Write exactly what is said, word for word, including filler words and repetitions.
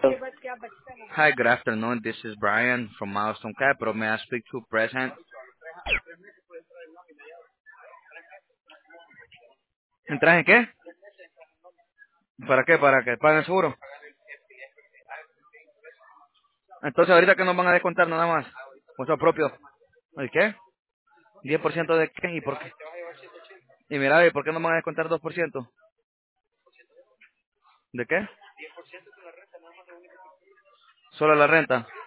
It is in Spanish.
Hi, good afternoon. This is Brian from Milestone Capital. May I speak to President? ¿Entras en qué? ¿Para qué? ¿Para qué? ¿Para el seguro? Entonces, ahorita que nos van a descontar nada más. Puesto propio. ¿Y qué? ¿diez por ciento de qué? ¿Y por qué? Y mira, ¿y por qué nos van a descontar dos por ciento? ¿De qué? Solo la renta.